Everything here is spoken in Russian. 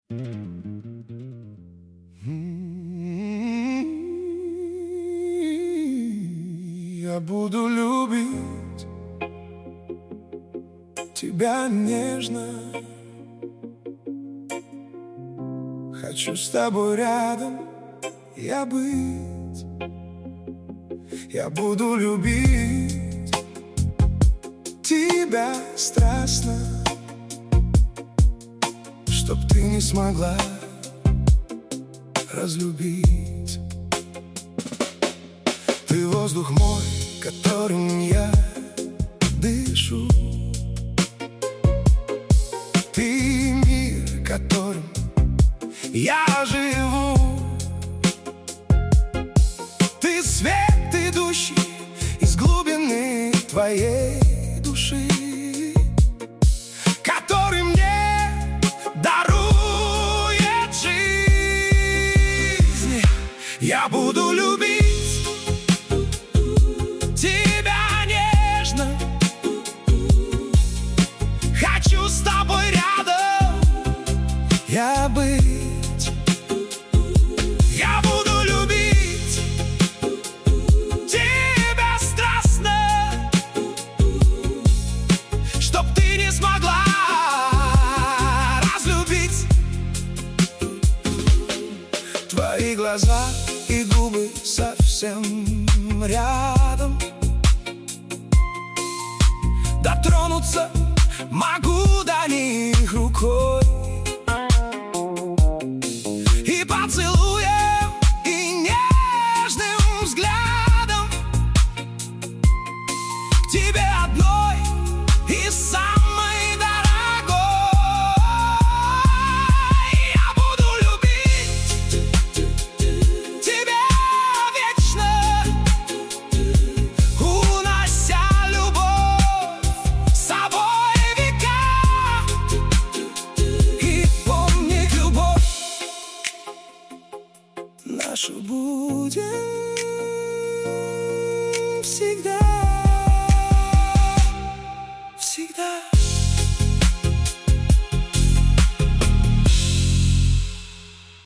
Я буду любить тебя нежно. Хочу с тобой рядом я быть. Я буду любить тебя страстно, чтоб ты не смогла разлюбить. Ты воздух мой, которым я дышу. Ты мир, которым я живу. Ты свет, идущий из глубины твоей души, который мне дарует жизнь. Я буду любить тебя нежно. Хочу с тобой рядом я быть. Я буду любить тебя страстно, чтоб ты не смогла разлюбить. Твои глаза и губы совсем рядом. Дотронуться могу до них рукой. И поцелуем, и нежным взглядом к тебе одной и самой дорогой. Я буду любить тебя вечно, унося любовь с собой в века. И помнить любовь нашу будем всегда.